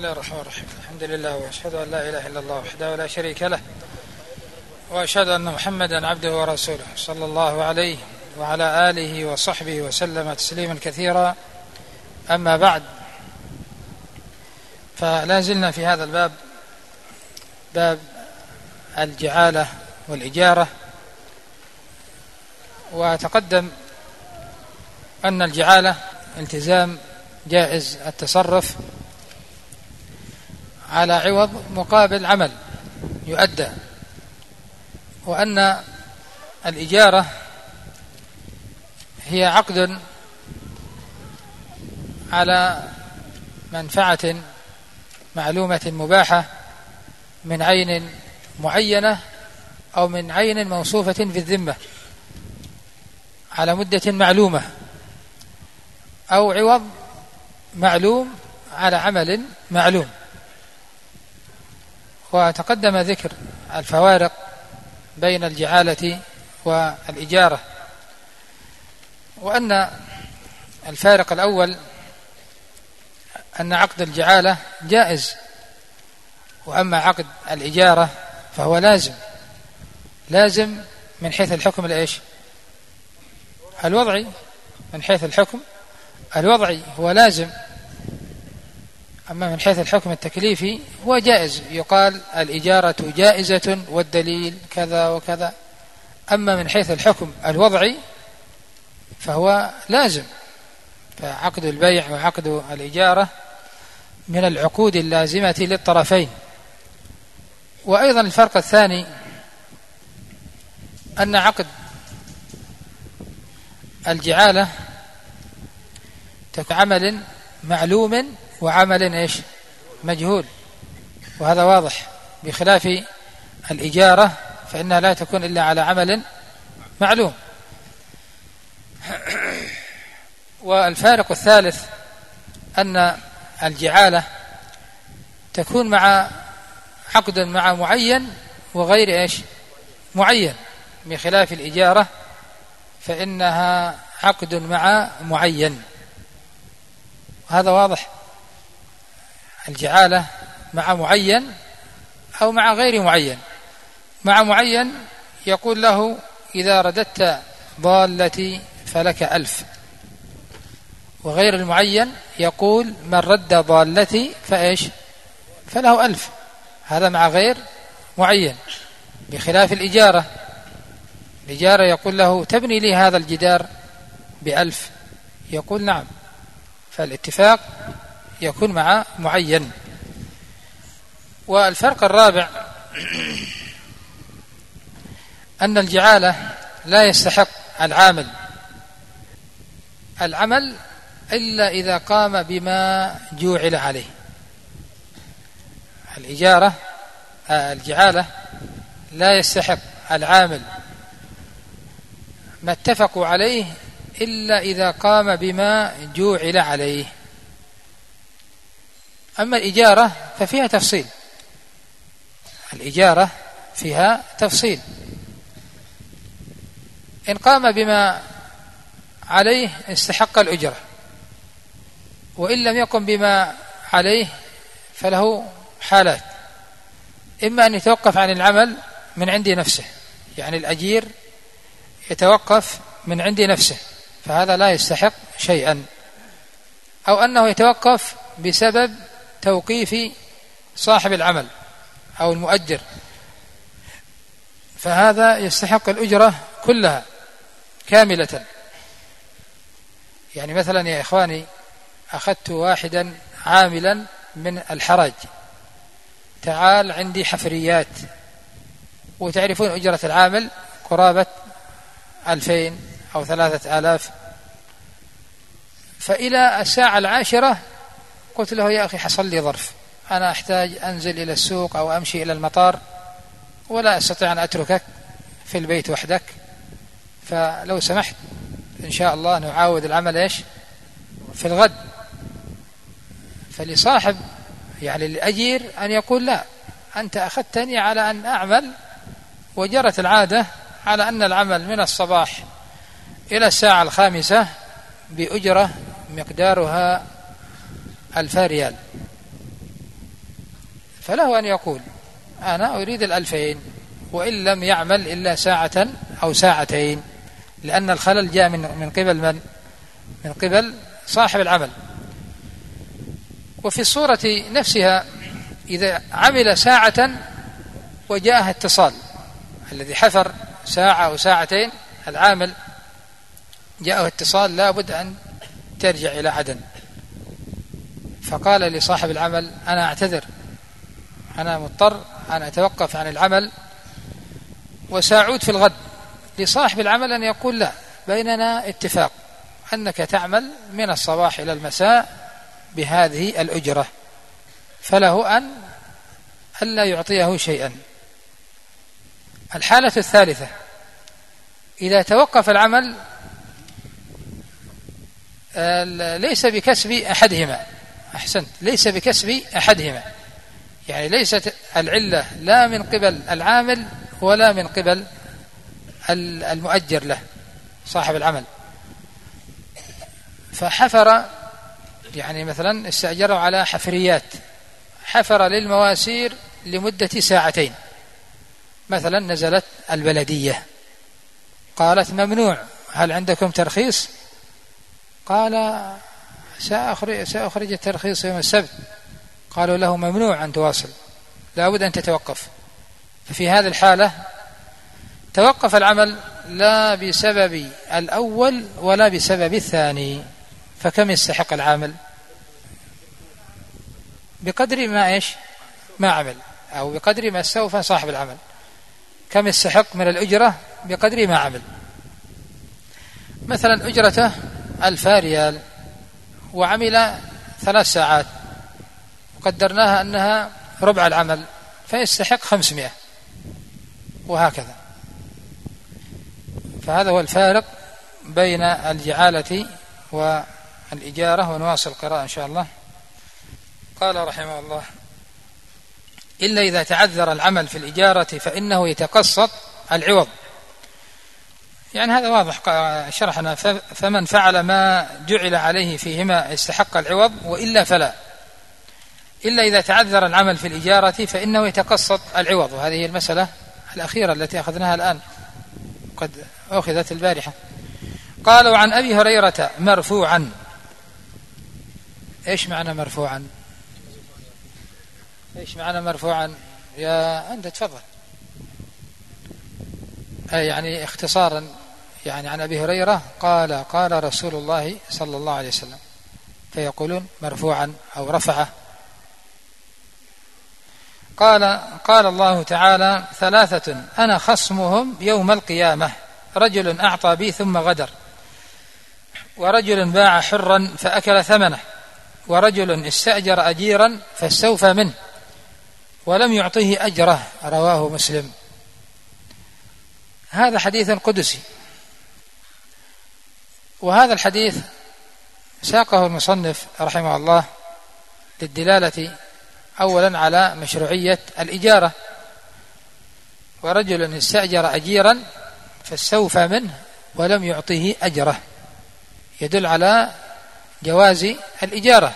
الله الرحمن الرحيم. الحمد لله وأشهد أن لا إله إلا الله وحده لا شريك له، وأشهد أن محمدا عبده ورسوله صلى الله عليه وعلى آله وصحبه وسلم تسليما كثيرا. أما بعد، فلا زلنا في هذا الباب، باب الجعالة والإجارة. وتقدم أن الجعالة التزام جائز التصرف على عوض مقابل عمل يؤدى، وأن الإجارة هي عقد على منفعة معلومة مباحة من عين معينة أو من عين موصوفة في الذمة على مدة معلومة، أو عوض معلوم على عمل معلوم. وتقدم ذكر الفوارق بين الجعالة والإجارة، وأن الفارق الأول أن عقد الجعالة جائز، وأما عقد الإجارة فهو لازم من حيث الحكم الوضعي. من حيث الحكم الوضعي هو لازم، أما من حيث الحكم التكليفي هو جائز. يقال الإجارة جائزة والدليل كذا وكذا. أما من حيث الحكم الوضعي فهو لازم. فعقد البيع وعقد الإجارة من العقود اللازمة للطرفين. وأيضا الفرق الثاني أن عقد الجعالة عمل معلوم وعمل مجهول، وهذا واضح، بخلاف الإجارة فإنها لا تكون إلا على عمل معلوم. والفارق الثالث أن الجعالة تكون مع عقد مع معين وغير معين، بخلاف الإجارة فإنها عقد مع معين. هذا واضح، الجعالة مع معين أو مع غير معين. مع معين يقول له إذا رددت ضالتي فلك 1000، وغير المعين يقول من رد ضالتي فله 1000. هذا مع غير معين، بخلاف الإجارة. الإجارة يقول له تبني لي هذا الجدار ب1000، يقول نعم. فالاتفاق يكون مع معين. والفرق الرابع أن الجعالة لا يستحق العمل إلا إذا قام بما جوعل عليه. الجعالة لا يستحق العامل ما اتفقوا عليه إلا إذا قام بما جوعل عليه. أما الإجارة ففيها تفصيل. الإجارة فيها تفصيل. إن قام بما عليه استحق الأجرة، وإن لم يقم بما عليه فله حالات: إما أن يتوقف عن العمل من عند نفسه، يعني الأجير يتوقف من عند نفسه فهذا لا يستحق شيئا، أو أنه يتوقف بسبب توقيف صاحب العمل أو المؤجر، فهذا يستحق الأجرة كلها كاملة. يعني مثلا يا إخواني، أخذت واحدا عاملا من الحرج، تعال عندي حفريات، وتعرفون أجرة العامل قرابة 2000 أو 3000. فإلى الساعة 10 قلت له يا أخي حصل لي ظرف، أنا أحتاج أنزل إلى السوق أو أمشي إلى المطار، ولا أستطيع أن أتركك في البيت وحدك، فلو سمحت إن شاء الله نعاود العمل في الغد. فلصاحب يعني الأجير أن يقول لا، أنت أخذتني على أن أعمل، وجرت العادة على أن العمل من الصباح إلى الساعة 5 بأجرة مقدارها 1000 ريال، فله أن يقول أنا أريد 2000، وإن لم يعمل إلا ساعة أو ساعتين، لأن الخلل جاء من قبل من؟ من قبل صاحب العمل. وفي الصورة نفسها إذا عمل ساعة وجاءه اتصال، الذي حفر ساعة أو ساعتين العامل جاءه اتصال لابد أن ترجع إلى عدن، فقال لصاحب العمل أنا أعتذر، أنا مضطر أن أتوقف عن العمل وسأعود في الغد. لصاحب العمل أن يقول لا، بيننا اتفاق أنك تعمل من الصباح إلى المساء بهذه الأجرة، فله أن ألا يعطيه شيئا. الحالة الثالثة إذا توقف العمل ليس بكسب أحدهما، أحسنت، ليس بكسب أحدهما، يعني ليست العلة لا من قبل العامل ولا من قبل المؤجر له صاحب العمل. فحفر، يعني مثلا استأجره على حفريات، حفر للمواسير لمدة ساعتين، مثلا نزلت البلدية قالت ممنوع، هل عندكم ترخيص؟ قال سأخرج الترخيص يوم السبت. قالوا له ممنوع أن تواصل، لابد أن تتوقف. ففي هذه الحالة توقف العمل لا بسبب الأول ولا بسبب الثاني، فكم يستحق العامل؟ بقدر ما ما عمل، أو بقدر ما استوفى صاحب العمل. كم يستحق من الأجرة؟ بقدر ما عمل. مثلا أجرته 1000 ريال وعمل 3 ساعات وقدرناها أنها ربع العمل، فيستحق 500، وهكذا. فهذا هو الفارق بين الجعالة والإجارة. ونواصل القراءة إن شاء الله. قال رحمه الله: إلا إذا تعذر العمل في الإجارة فإنه يتقسط العوض. يعني هذا واضح شرحنا. فمن فعل ما جعل عليه فيهما استحق العوض، وإلا فلا. إلا إذا تعذر العمل في الإجارة فإنه يتقسط العوض. وهذه هي المسألة الأخيرة التي أخذناها الآن، قد أخذت البارحة. قال: وعن أبي هريرة مرفوعا. إيش معنى مرفوعا؟ إيش معنى مرفوعا؟ يا أنت تفضل. يعني اختصارا، يعني عن أبي هريرة قال: قال رسول الله صلى الله عليه وسلم، فيقولون مرفوعا أو رفعه. قال الله تعالى: 3 أنا خصمهم يوم القيامة: رجل أعطى بي ثم غدر، ورجل باع حرا فأكل ثمنه، ورجل استأجر أجيرا فاستوفى منه ولم يعطيه أجره. رواه مسلم. هذا حديث قدسي، وهذا الحديث ساقه المصنف رحمه الله للدلالة أولا على مشروعية الإجارة. ورجل استأجر أجيرا فاستوفى منه ولم يعطيه أجره، يدل على جواز الإجارة.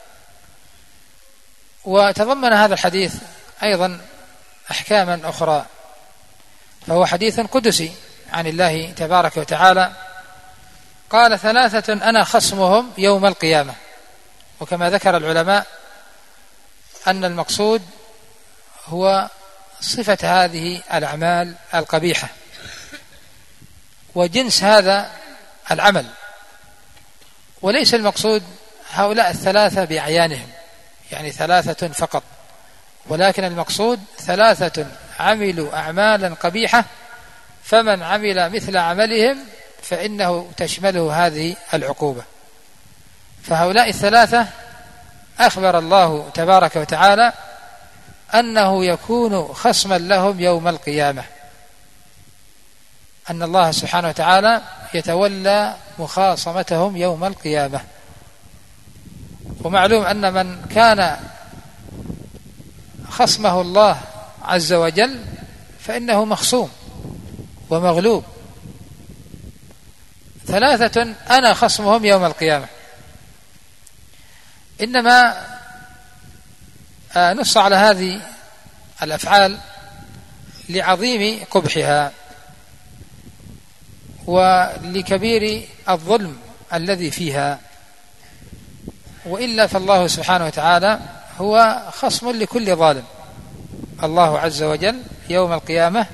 وتضمن هذا الحديث أيضا أحكاما أخرى، فهو حديث قدسي عن الله تبارك وتعالى. قال: 3 أنا خصمهم يوم القيامة. وكما ذكر العلماء أن المقصود هو صفة هذه الأعمال القبيحة وجنس هذا العمل، وليس المقصود هؤلاء 3 بأعيانهم، يعني 3 فقط، ولكن المقصود 3 عملوا أعمالا قبيحة، فمن عمل مثل عملهم فإنه تشمله هذه العقوبة. فهؤلاء 3 أخبر الله تبارك وتعالى أنه يكون خصما لهم يوم القيامة، أن الله سبحانه وتعالى يتولى مخاصمتهم يوم القيامة. ومعلوم أن من كان خصمه الله عز وجل فإنه مخصوم ومغلوب. 3 أنا خصمهم يوم القيامة. إنما نص على هذه الأفعال لعظيم قبحها ولكبير الظلم الذي فيها، وإلا فالله سبحانه وتعالى هو خصم لكل ظالم. الله عز وجل يوم القيامة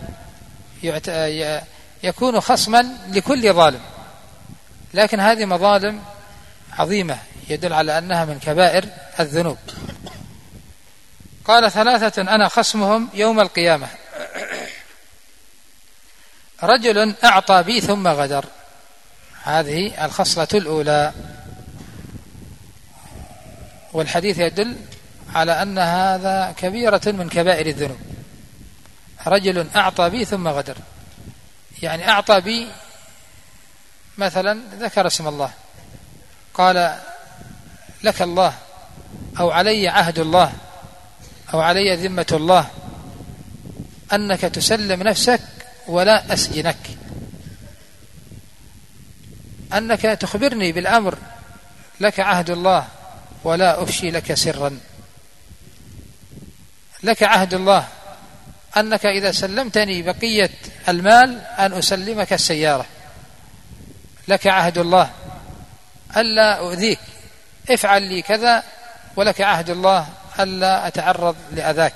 يكون خصما لكل ظالم، لكن هذه مظالم عظيمة يدل على أنها من كبائر الذنوب. قال: 3 أنا خصمهم يوم القيامة: رجل أعطى بي ثم غدر. هذه الخصلة الأولى، والحديث يدل على أن هذا كبيرة من كبائر الذنوب. رجل أعطى بي ثم غدر، يعني أعطى بي، مثلا ذكر اسم الله، قال: لك الله، أو علي عهد الله، أو علي ذمة الله أنك تسلم نفسك ولا أسجنك، أنك تخبرني بالأمر، لك عهد الله ولا أفشي لك سرا، لك عهد الله أنك إذا سلمتني بقية المال أن أسلمك السيارة، لك عهد الله ألا أؤذيك، افعل لي كذا، ولك عهد الله ألا أتعرض لأذاك.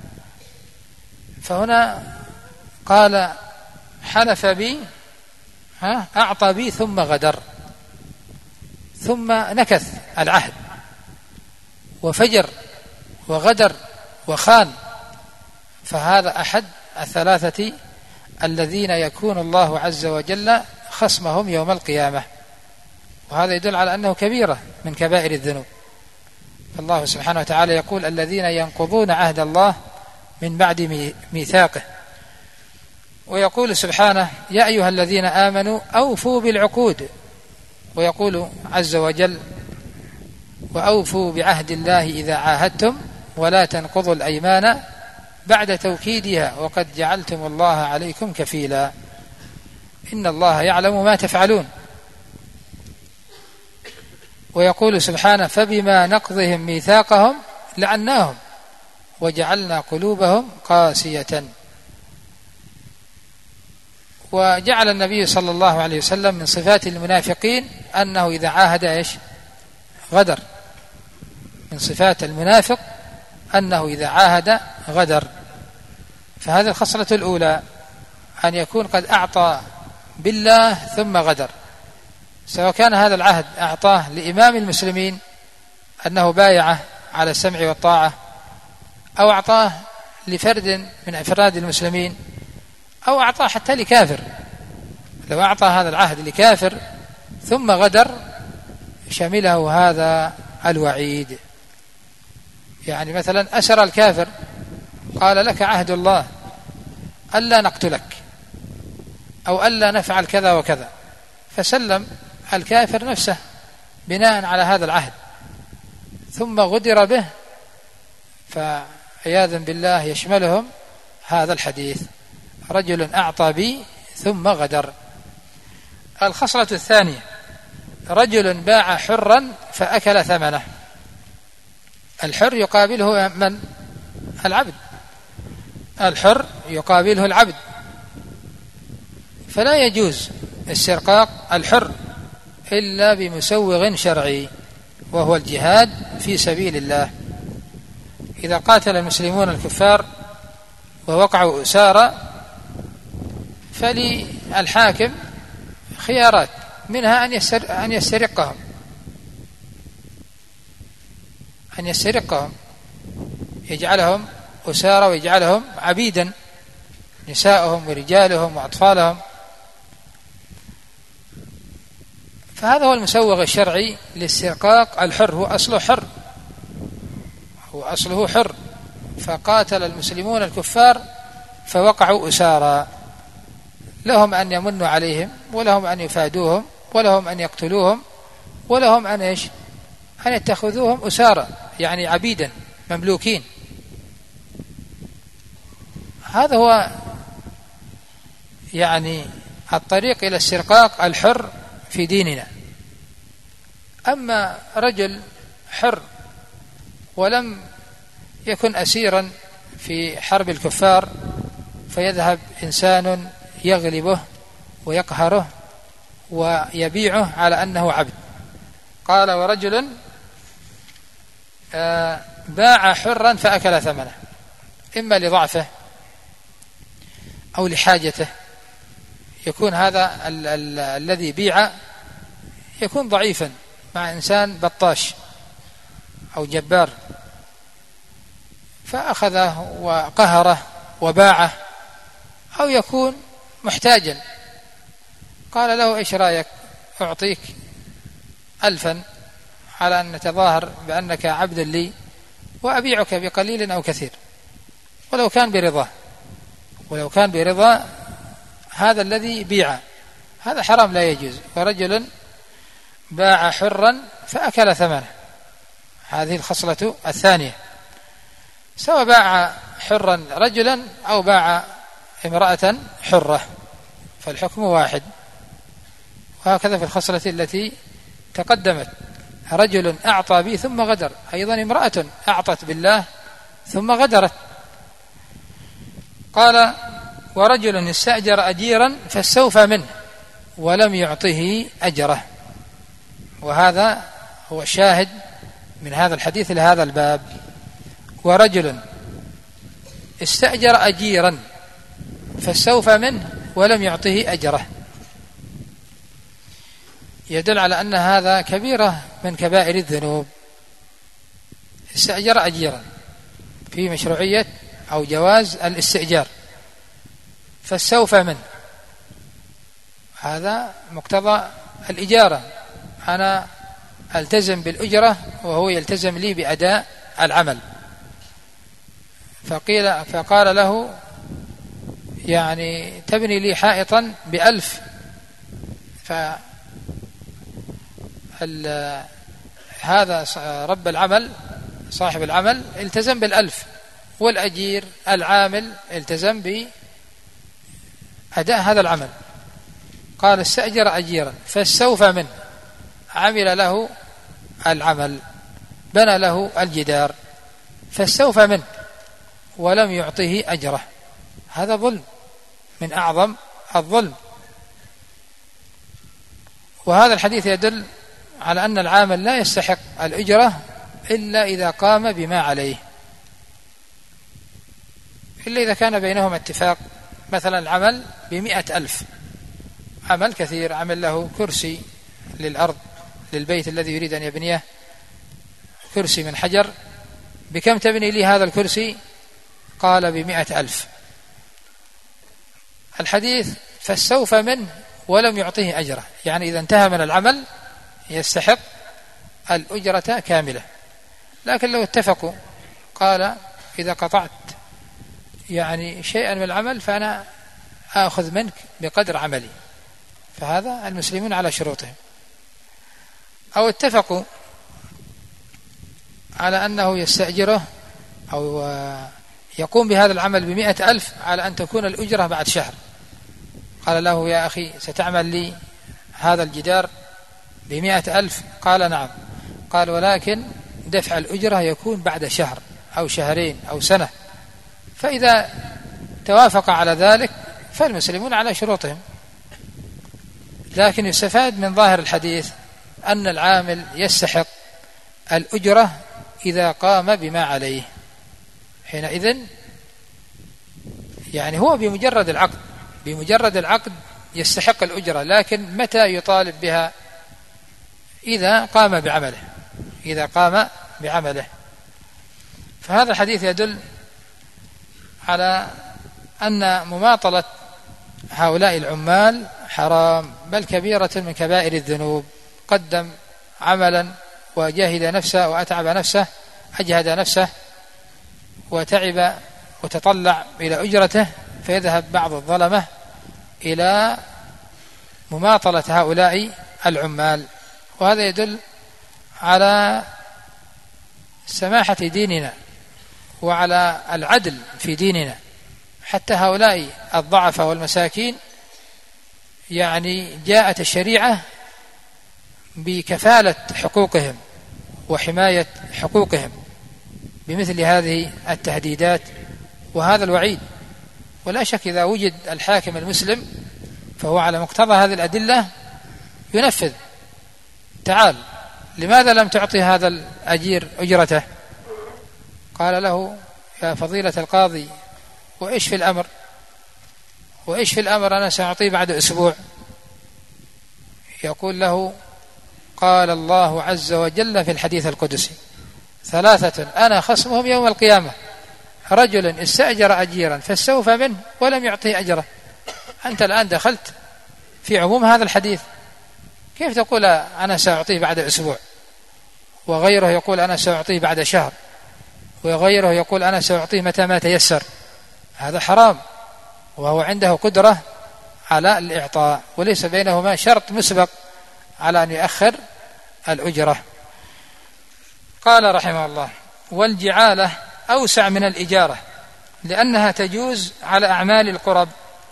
فهنا قال: حلف بي، أعطى بي ثم غدر، ثم نكث العهد وفجر وغدر وخان. فهذا أحد 3 الذين يكون الله عز وجل خصمهم يوم القيامة، وهذا يدل على أنه كبيرة من كبائر الذنوب. فالله سبحانه وتعالى يقول: الذين ينقضون عهد الله من بعد ميثاقه. ويقول سبحانه: يا أيها الذين آمنوا أوفوا بالعقود. ويقول عز وجل: وأوفوا بعهد الله إذا عاهدتم ولا تنقضوا الأيمان بعد توكيدها وقد جعلتم الله عليكم كفيلا إن الله يعلم ما تفعلون. ويقول سبحانه: فبما نقضهم ميثاقهم لعناهم وجعلنا قلوبهم قاسية. وجعل النبي صلى الله عليه وسلم من صفات المنافقين أنه إذا عاهد غدر. من صفات المنافق أنه إذا عاهد غدر. فهذه الخصلة الأولى، أن يكون قد أعطى بالله ثم غدر، سواء كان هذا العهد أعطاه لإمام المسلمين أنه بايعه على السمع والطاعة، أو أعطاه لفرد من أفراد المسلمين، أو أعطاه حتى لكافر. لو أعطى هذا العهد لكافر ثم غدر شمله هذا الوعيد. يعني مثلا أسر الكافر، قال: لك عهد الله ألا نقتلك أو ألا نفعل كذا وكذا، فسلم الكافر نفسه بناء على هذا العهد، ثم غدر به، فعياذا بالله يشملهم هذا الحديث: رجل أعطى بي ثم غدر. الخصلة الثانية: رجل باع حرا فأكل ثمنه. الحر يقابله من؟ العبد. الحر يقابله العبد، فلا يجوز استرقاق الحر إلا بمسوغ شرعي، وهو الجهاد في سبيل الله. إذا قاتل المسلمون الكفار ووقعوا أسارى، فللحاكم خيارات، منها أن يسترقهم، يجعلهم أسارى ويجعلهم عبيدا، نساءهم ورجالهم وأطفالهم. فهذا هو المسوغ الشرعي لاسترقاق الحر. هو أصله حر، فقاتل المسلمون الكفار فوقعوا أسارى، لهم أن يمنوا عليهم، ولهم أن يفادوهم، ولهم أن يقتلوهم، ولهم أن يتخذوهم أسارى، يعني عبيدا مملوكين. هذا هو يعني الطريق إلى استرقاق الحر في ديننا. أما رجل حر ولم يكون أسيرا في حرب الكفار، فيذهب إنسان يغلبه ويقهره ويبيعه على أنه عبد. قال: ورجل باع حرا فأكل ثمنه، إما لضعفه أو لحاجته. يكون هذا الذي بيع يكون ضعيفا مع إنسان بطاش أو جبار، فأخذه وقهره وباعه، أو يكون محتاجا، قال له: إيش رأيك أعطيك 1000 على أن نتظاهر بأنك عبد لي وأبيعك بقليل أو كثير، ولو كان برضا هذا الذي بيع، هذا حرام لا يجوز. ورجل باع حرا فأكل ثمنه، هذه الخصلة الثانية، سواء باع حرا رجلا أو باع امرأة حرة فالحكم واحد. وهكذا في الخصلة التي تقدمت: رجل أعطى بي ثم غدر، أيضا امرأة أعطت بالله ثم غدرت. قال: ورجل استأجر أجيرا فاستوفى منه ولم يعطه أجره. وهذا هو الشاهد من هذا الحديث لهذا الباب: ورجل استأجر أجيرا فاستوفى منه ولم يعطه أجره، يدل على أن هذا كبيرة من كبائر الذنوب. استأجر أجيرا، في مشروعية أو جواز الاستئجار، فاستوفى منه، هذا مقتضى الإجارة، أنا ألتزم بالأجرة وهو يلتزم لي بأداء العمل. فقال له: يعني تبني لي حائطا ب1000، هذا رب العمل صاحب العمل التزم بال1000، والأجير العامل التزم بأداء هذا العمل. قال: استأجر أجيرا فاستوفى منه، عمل له العمل، بنى له الجدار، فاستوفى منه ولم يعطه أجره، هذا ظلم من أعظم الظلم. وهذا الحديث يدل على أن العامل لا يستحق الأجرة إلا إذا قام بما عليه، إلا إذا كان بينهم اتفاق. مثلا العمل ب100,000، عمل كثير، عمل له كرسي للأرض للبيت الذي يريد أن يبنيه، كرسي من حجر، بكم تبني لي هذا الكرسي؟ قال: ب100,000. الحديث فاستوفى منه ولم يعطيه أجره، يعني إذا انتهى من العمل يستحق الأجرة كاملة. لكن لو اتفقوا قال: إذا قطعت يعني شيئا من العمل فأنا آخذ منك بقدر عملي، فهذا المسلمون على شروطهم. أو اتفقوا على أنه يستأجره أو يقوم بهذا العمل ب100,000 على أن تكون الأجرة بعد شهر، قال له: يا أخي ستعمل لي هذا الجدار ب100,000؟ قال: نعم. قال: ولكن دفع الأجرة يكون بعد شهر أو شهرين أو سنة. فإذا توافق على ذلك فالمسلمون على شروطهم. لكن يستفاد من ظاهر الحديث أن العامل يستحق الأجرة إذا قام بما عليه، حينئذ يعني هو بمجرد العقد يستحق الأجرة، لكن متى يطالب بها؟ إذا قام بعمله. فهذا الحديث يدل على أن مماطلة هؤلاء العمال حرام، بل كبيرة من كبائر الذنوب. قدم عملا وجاهد نفسه وأتعب نفسه، أجهد نفسه وتعب وتطلع إلى أجرته، فيذهب بعض الظلمة إلى مماطلة هؤلاء العمال. وهذا يدل على سماحة ديننا وعلى العدل في ديننا. حتى هؤلاء الضعفاء والمساكين يعني جاءت الشريعة بكفالة حقوقهم وحماية حقوقهم، بمثل هذه التهديدات وهذا الوعيد. ولا شك إذا وجد الحاكم المسلم فهو على مقتضى هذه الأدلة ينفذ. تعال، لماذا لم تعطي هذا الأجير أجرته؟ قال له: يا فضيلة القاضي، وإيش في الأمر؟ وإيش في الأمر؟ أنا سأعطيه بعد أسبوع. يقول له: قال الله عز وجل في الحديث القدسي: 3 أنا خصمهم يوم القيامة: رجل استأجر أجيرا فاستوفى منه ولم يعطيه أجره. أنت الآن دخلت في عموم هذا الحديث، كيف تقول أنا سأعطيه بعد أسبوع، وغيره يقول أنا سأعطيه بعد شهر، وغيره يقول أنا سأعطيه متى ما تيسر؟ هذا حرام، وهو عنده قدرة على الإعطاء، وليس بينهما شرط مسبق على أن يؤخر الأجرة. قال رحمه الله: والجعالة أوسع من الإجارة، لأنها تجوز على أعمال القرب،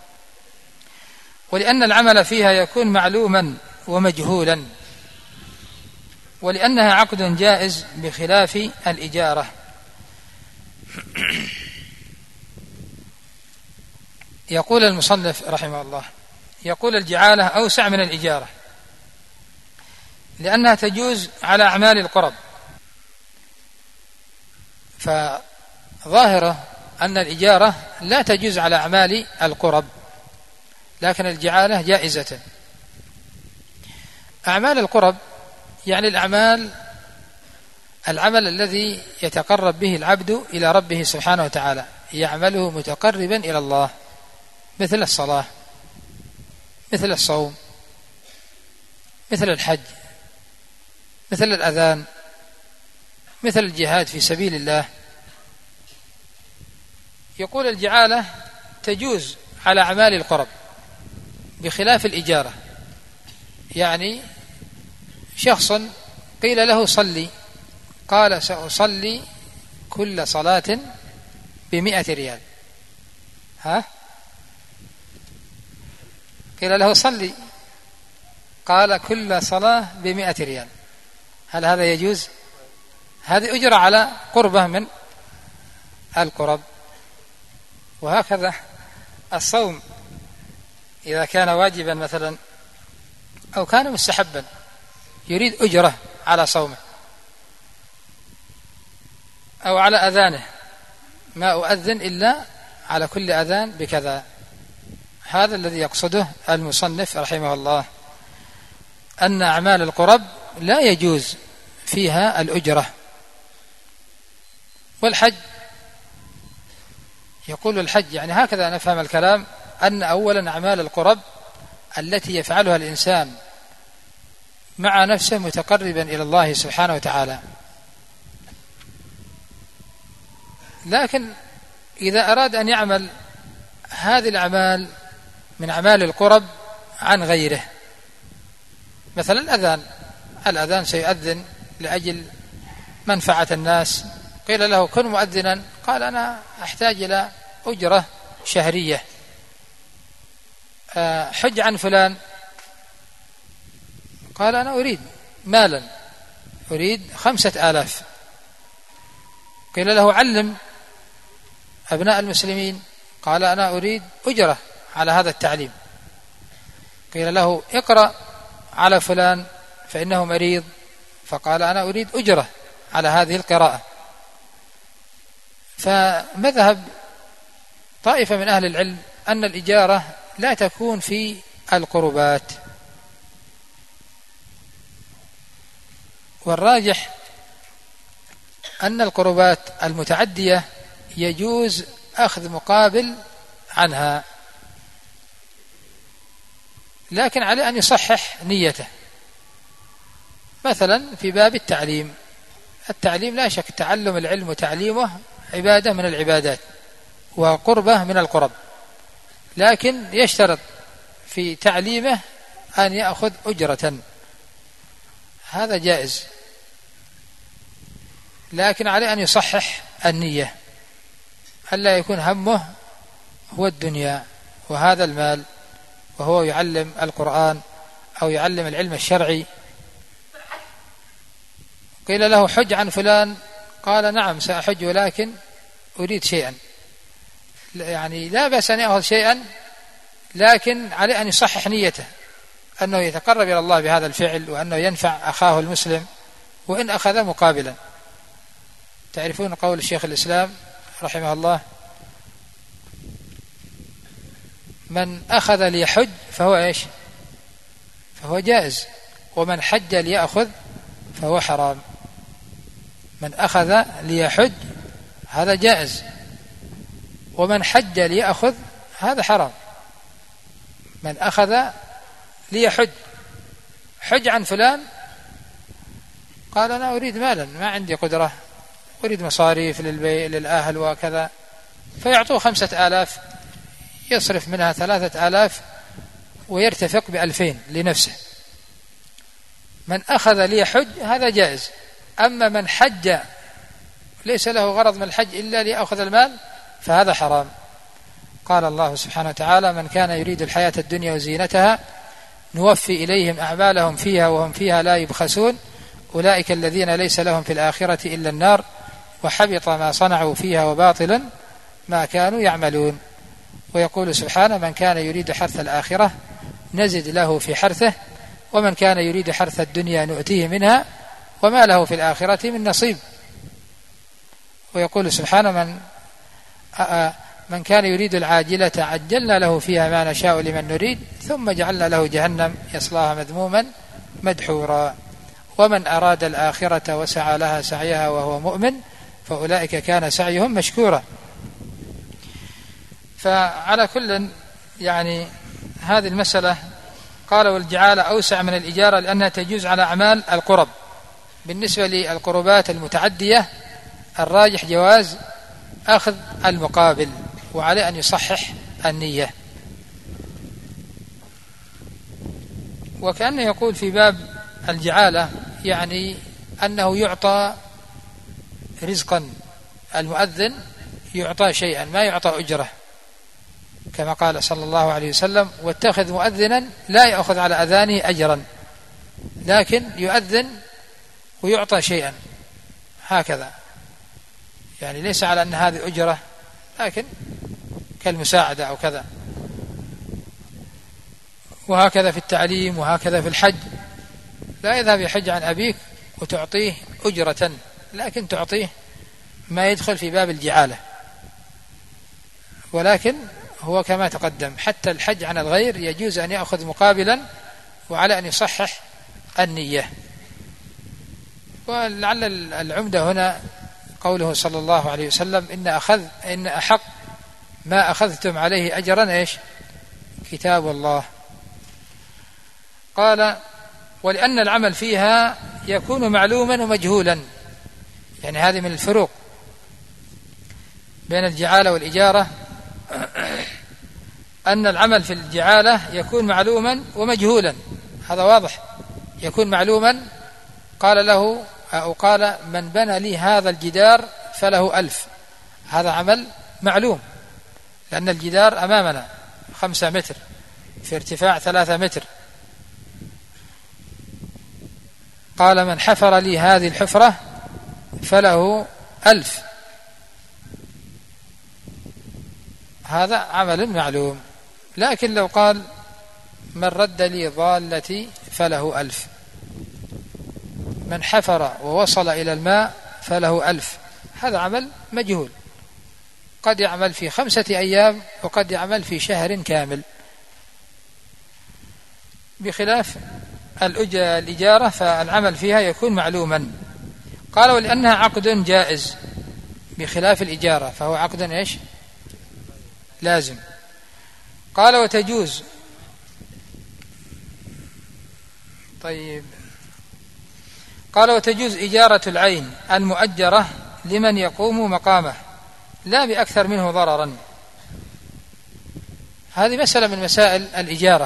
ولأن العمل فيها يكون معلوما ومجهولا، ولأنها عقد جائز بخلاف الإجارة. يقول المصنف رحمه الله: يقول الجعالة أوسع من الإجارة لأنها تجوز على أعمال القرب، فظاهره أن الإجارة لا تجوز على أعمال القرب، لكن الجعالة جائزة. أعمال القرب يعني العمل الذي يتقرب به العبد إلى ربه سبحانه وتعالى، يعمله متقربا إلى الله، مثل الصلاة، مثل الصوم، مثل الحج، مثل الأذان، مثل الجهاد في سبيل الله. يقول الجعالة تجوز على أعمال القرب بخلاف الإجارة. يعني شخص قيل له صلي، قال سأصلي كل صلاة ب100 ريال. قيل له صلي، قال كل صلاة ب100 ريال. هل هذا يجوز؟ هذه أجرة على قربة من القرب. وهكذا الصوم إذا كان واجبا مثلا أو كان مستحبا يريد أجرة على صومه، أو على أذانه: ما أؤذن إلا على كل أذان بكذا. هذا الذي يقصده المصنف رحمه الله، أن أعمال القرب لا يجوز فيها الأجرة. والحج، يقول الحج يعني هكذا نفهم الكلام، أن أولا أعمال القرب التي يفعلها الإنسان مع نفسه متقربا إلى الله سبحانه وتعالى. لكن إذا أراد أن يعمل هذه الأعمال من أعمال القرب عن غيره، مثلا الأذان سيؤذن لأجل منفعة الناس، قيل له كن مؤذنا، قال أنا أحتاج إلى أجرة شهرية. حج عن فلان، قال أنا أريد مالا، أريد 5000. قيل له علم أبناء المسلمين، قال أنا أريد أجرة على هذا التعليم. قيل له اقرأ على فلان فإنه مريض، فقال أنا أريد أجرة على هذه القراءة. فمذهب طائفة من أهل العلم أن الإجارة لا تكون في القربات، والراجح أن القربات المتعدية يجوز أخذ مقابل عنها، لكن عليه أن يصحح نيته. مثلا في باب التعليم لا شك تعلم العلم وتعليمه عبادة من العبادات وقربة من القرب، لكن يشترط في تعليمه أن يأخذ أجرة، هذا جائز، لكن عليه أن يصحح النية، ألا يكون همه هو الدنيا وهذا المال، وهو يعلم القرآن أو يعلم العلم الشرعي. قيل له حج عن فلان، قال نعم سأحج ولكن أريد شيئا، يعني لا بأس أن يأخذ شيئا، لكن عليه أن يصحح نيته أنه يتقرب إلى الله بهذا الفعل، وأنه ينفع أخاه المسلم وإن أخذ مقابلا. تعرفون قول الشيخ الإسلام رحمه الله: من أخذ ليحج فهو إيش؟ فهو جائز، ومن حج ليأخذ فهو حرام. من أخذ ليحج هذا جائز، ومن حج ليأخذ هذا حرام. من أخذ ليحج، حج عن فلان، قال أنا أريد مالا، ما عندي قدرة، أريد مصاريف للأهل وكذا، فيعطوه 5000 يصرف منها 3000 ويرتفق ب2000 لنفسه. من أخذ ليحج هذا جائز. أما من حج ليس له غرض من الحج إلا ليأخذ المال فهذا حرام. قال الله سبحانه وتعالى: من كان يريد الحياة الدنيا وزينتها نوفي إليهم أعمالهم فيها وهم فيها لا يبخسون أولئك الذين ليس لهم في الآخرة إلا النار وحبط ما صنعوا فيها وباطلا ما كانوا يعملون. ويقول سبحانه: من كان يريد حرث الآخرة نزد له في حرثه ومن كان يريد حرث الدنيا نؤتيه منها وما له في الآخرة من نصيب. ويقول سبحانه: من كان يريد العاجلة عجلنا له فيها ما نشاء لمن نريد ثم جعلنا له جهنم يصلاها مذموما مدحورا ومن أراد الآخرة وسعى لها سعيها وهو مؤمن فأولئك كان سعيهم مشكورا. فعلى كل يعني هذه المسألة قال: والجعالة أوسع من الإجارة لأنها تجوز على أعمال القرب. بالنسبة للقربات المتعدية الراجح جواز أخذ المقابل، وعليه أن يصحح النية. وكأنه يقول في باب الجعالة يعني أنه يعطى رزقا، المؤذن يعطى شيئا ما يعطى أجرة، كما قال صلى الله عليه وسلم: واتخذ مؤذنا لا يأخذ على أذانه أجرا، لكن يؤذن ويعطى شيئا هكذا، يعني ليس على أن هذه أجرة لكن كالمساعدة أو كذا. وهكذا في التعليم وهكذا في الحج، لا يذهب يحج عن أبيك وتعطيه أجرة، لكن تعطيه ما يدخل في باب الجعالة. ولكن هو كما تقدم حتى الحج عن الغير يجوز أن يأخذ مقابلا، وعلى أن يصحح النية. ولعل العمدة هنا قوله صلى الله عليه وسلم: إن أحق ما أخذتم عليه أجرا إيش؟ كتاب الله. قال: ولأن العمل فيها يكون معلوما ومجهولا، يعني هذه من الفروق بين الجعالة والإجارة، أن العمل في الجعالة يكون معلوما ومجهولا، هذا واضح. يكون معلوما، قال له أو قال: من بنى لي هذا الجدار فله 1000، هذا عمل معلوم، لأن الجدار أمامنا 5 متر في ارتفاع 3 متر. قال: من حفر لي هذه الحفرة فله 1000، هذا عمل معلوم. لكن لو قال: من رد لي ضالتي فله 1000، من حفر ووصل إلى الماء فله 1000، هذا عمل مجهول، قد يعمل في 5 أيام وقد يعمل في شهر كامل، بخلاف الإجارة فالعمل فيها يكون معلوما. قال: ولأنها عقد جائز بخلاف الإجارة، فهو عقد إيش؟ لازم. قال: وتجوز. طيب، قال: وتجوز إجارة العين المؤجرة لمن يقوم مقامه لا بأكثر منه ضررا. هذه مسألة من مسائل الإجارة.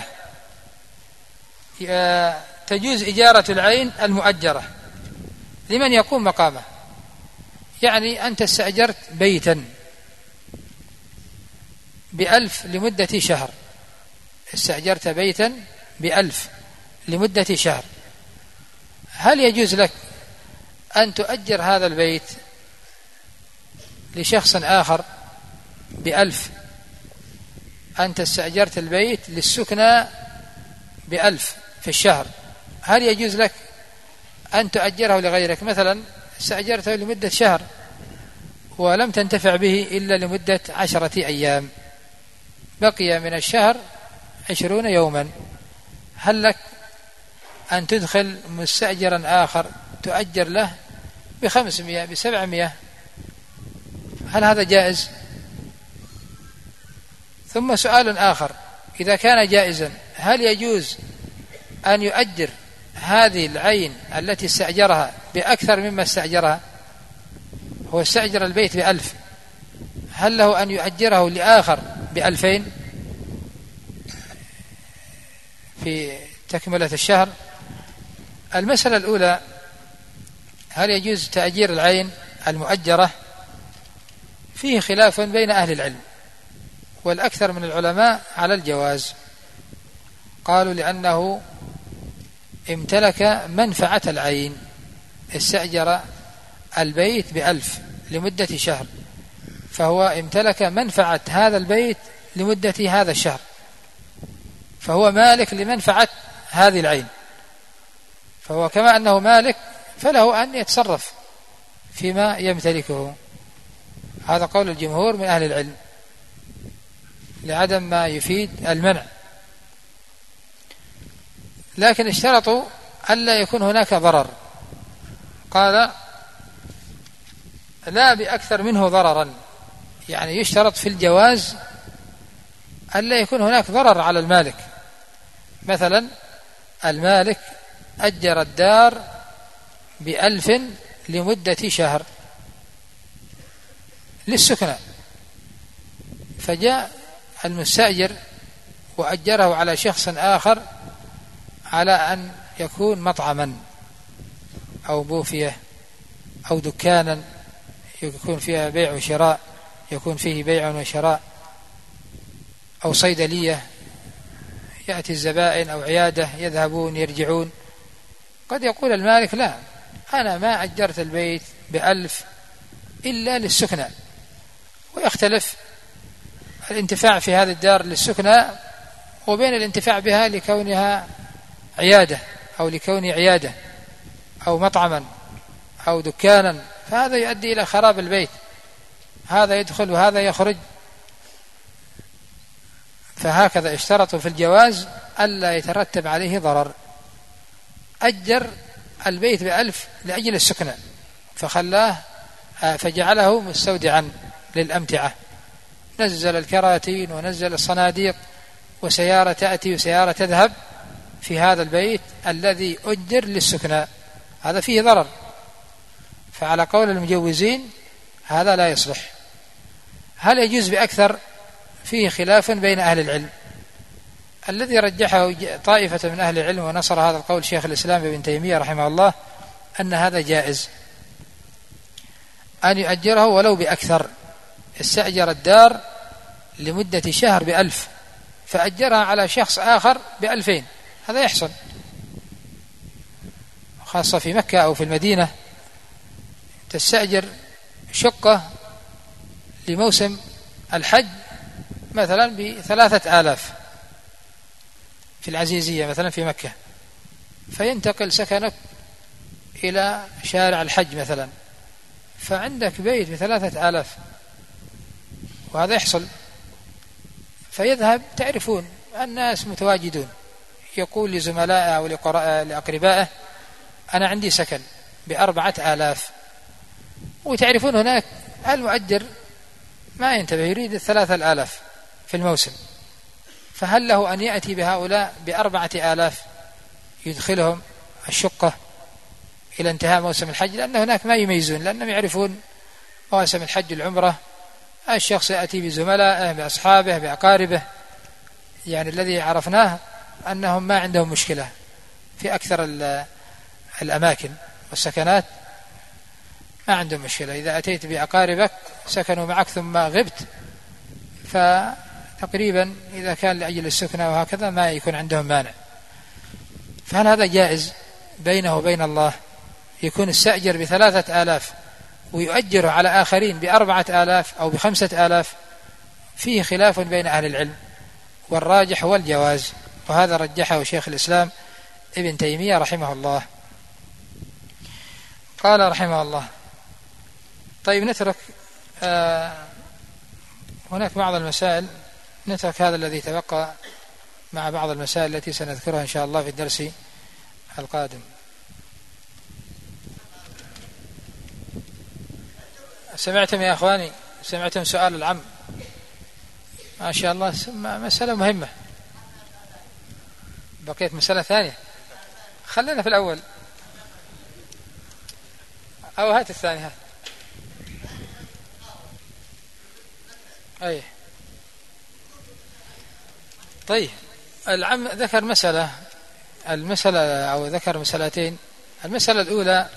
تجوز إجارة العين المؤجرة لمن يقوم مقامه، يعني أنت استأجرت بيتا ب1000 لمدة شهر، استأجرت بيتا ب1000 لمدة شهر، هل يجوز لك أن تؤجر هذا البيت لشخص آخر ب1,000، أنت استأجرت البيت للسكنى ب1,000 في الشهر، هل يجوز لك أن تؤجره لغيرك؟ مثلا استأجرته لمدة شهر ولم تنتفع به إلا لمدة 10 أيام، بقي من الشهر 20 يوما، هل لك أن تدخل مستأجرا آخر تؤجر له ب500 ب700؟ هل هذا جائز؟ ثم سؤال آخر، إذا كان جائزا هل يجوز أن يؤجر هذه العين التي استأجرها بأكثر مما استأجرها؟ هو استأجر البيت ب1,000، هل له أن يؤجره لآخر ب2,000 في تكملة الشهر؟ المسألة الأولى، هل يجوز تأجير العين المؤجرة؟ فيه خلاف بين أهل العلم، والأكثر من العلماء على الجواز، قالوا لأنه امتلك منفعة العين، استأجر البيت ب1,000 لمدة شهر، فهو امتلك منفعة هذا البيت لمدة هذا الشهر، فهو مالك لمنفعة هذه العين، فهو كما أنه مالك فله أن يتصرف فيما يمتلكه. هذا قول الجمهور من أهل العلم لعدم ما يفيد المنع، لكن اشترطوا ألا يكون هناك ضرر، قال لا بأكثر منه ضررا، يعني يشترط في الجواز ألا يكون هناك ضرر على المالك. مثلا المالك أجر الدار ب1,000 لمدة شهر للسكنى، فجاء المستأجر وأجره على شخص آخر على أن يكون مطعما أو بوفية أو دكانا يكون فيها بيع وشراء، يكون فيه بيع وشراء، أو صيدلية يأتي الزبائن، أو عيادة يذهبون يرجعون. قد يقول المالك لا، أنا ما أجرت البيت ب1,000 إلا للسكنى، ويختلف الانتفاع في هذه الدار للسكنى وبين الانتفاع بها لكونها عيادة أو لكون عيادة أو مطعما أو دكانا، فهذا يؤدي إلى خراب البيت، هذا يدخل وهذا يخرج. فهكذا اشترطوا في الجواز ألا يترتب عليه ضرر. أجر البيت ب1,000 لأجل السكنى فخلاه فجعله مستودعا للأمتعة، نزل الكراتين ونزل الصناديق وسيارة تأتي وسيارة تذهب في هذا البيت الذي أجر للسكنى، هذا فيه ضرر، فعلى قول المجوزين هذا لا يصلح. هل يجوز بأكثر؟ فيه خلاف بين أهل العلم، الذي رجحه طائفة من أهل العلم ونصر هذا القول شيخ الإسلام ابن تيمية رحمه الله، أن هذا جائز أن يؤجره ولو بأكثر. استأجر الدار لمدة شهر ب1,000 فأجرها على شخص آخر ب2,000، هذا يحصل، خاصة في مكة أو في المدينة، تستأجر شقة لموسم الحج مثلا ب3,000 في العزيزية مثلا في مكة، فينتقل سكنك إلى شارع الحج مثلا، فعندك بيت ب3,000 وهذا يحصل، فيذهب، تعرفون الناس متواجدون، يقول لزملائه أو لأقربائه أنا عندي سكن ب4,000، وتعرفون هناك المؤجر ما ينتبه يريد 3,000 في الموسم، فهل له أن يأتي بهؤلاء ب4,000 يدخلهم الشقة إلى انتهاء موسم الحج؟ لأن هناك ما يميزون، لأنهم يعرفون مواسم الحج والعمرة، الشخص يأتي بزملائه بأصحابه بأقاربه، يعني الذي عرفناه أنهم ما عندهم مشكلة في أكثر الأماكن والسكنات، ما عندهم مشكلة، إذا أتيت بأقاربك سكنوا معك ثم غبت فتقريبا إذا كان لأجل السكنة وهكذا ما يكون عندهم مانع. فهل هذا جائز بينه وبين الله؟ يكون استأجر ب3,000 ويؤجره على آخرين ب4,000 أو ب5,000 فيه خلاف بين أهل العلم، والراجح هو الجواز، وهذا رجحه شيخ الإسلام ابن تيمية رحمه الله. قال رحمه الله: طيب نترك هناك بعض المسائل، نترك هذا الذي تبقى مع بعض المسائل التي سنذكرها إن شاء الله في الدرس القادم. سمعتم يا أخواني؟ سمعتم سؤال العم؟ ما شاء الله، مسألة مهمة. بقيت مسألة ثانية، خلينا في الأول أو هات الثاني. هات. أي طيب، العم ذكر المسألة أو ذكر مسألتين. المسألة الأولى: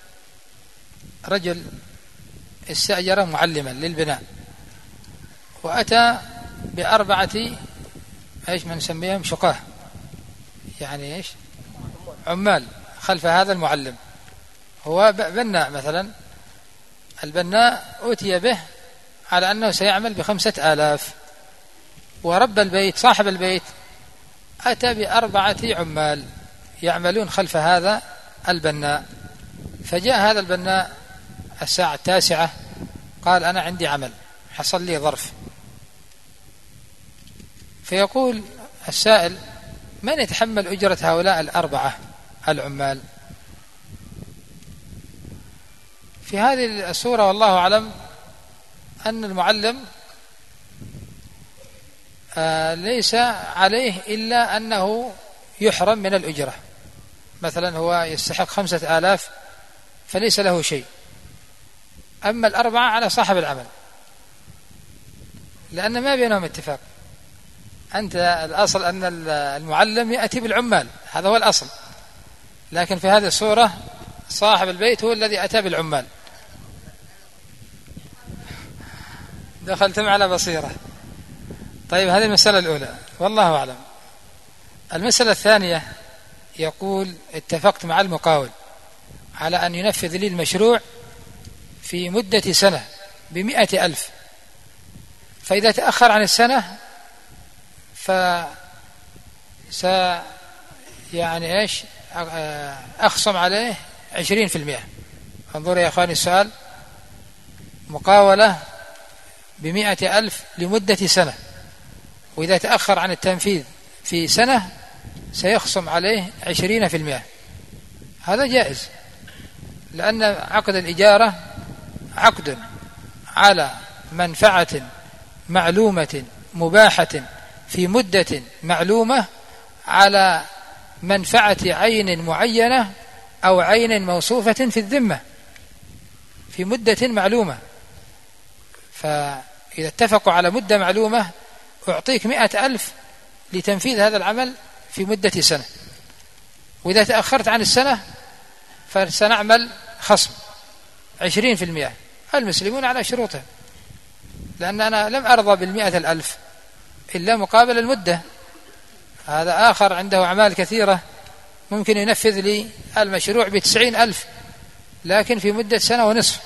رجل استأجر معلما للبناء وأتى ب4 ايش من نسميهم شقاه، يعني ايش عمال خلف هذا المعلم. هو بناء مثلا، البناء أوتي به على أنه سيعمل ب5,000، ورب البيت صاحب البيت أتى ب4 عمال يعملون خلف هذا البناء. فجاء هذا البناء الساعة 9 قال: أنا عندي عمل، حصل لي ظرف. فيقول السائل: من يتحمل أجرة هؤلاء 4 العمال؟ في هذه الصورة والله أعلم أن المعلم ليس عليه إلا أنه يحرم من الأجرة. مثلا هو يستحق 5,000 فليس له شيء، أما 4 على صاحب العمل، لأن ما بينهم اتفاق. أنت الأصل أن المعلم يأتي بالعمال، هذا هو الأصل، لكن في هذه الصورة صاحب البيت هو الذي أتى بالعمال. دخلتم على بصيرة. طيب، هذه المسألة الأولى والله أعلم. المسألة الثانية: يقول: اتفقت مع المقاول على أن ينفذ لي المشروع في مدة سنة ب100,000، فإذا تأخر عن السنة يعني إيش أخصم عليه 20%. انظروا يا أخواني السؤال: مقاولة ب100,000 لمدة سنة، وإذا تأخر عن التنفيذ في سنة سيخصم عليه 20%. هذا جائز، لأن عقد الإجارة عقد على منفعة معلومة مباحة في مدة معلومة، على منفعة عين معينة أو عين موصوفة في الذمة في مدة معلومة. فإذا اتفقوا على مدة معلومة أعطيك 100,000 لتنفيذ هذا العمل في مدة سنة، وإذا تأخرت عن السنة فسنعمل خصم 20%. المسلمون على شروطهم، لأن أنا لم أرضى ب100,000 إلا مقابل المدة. هذا آخر عنده أعمال كثيرة ممكن ينفذ لي المشروع ب90,000 لكن في مدة سنة ونصف،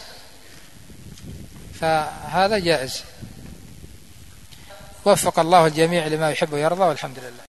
فهذا جائز. وفق الله الجميع لما يحب ويرضى، والحمد لله.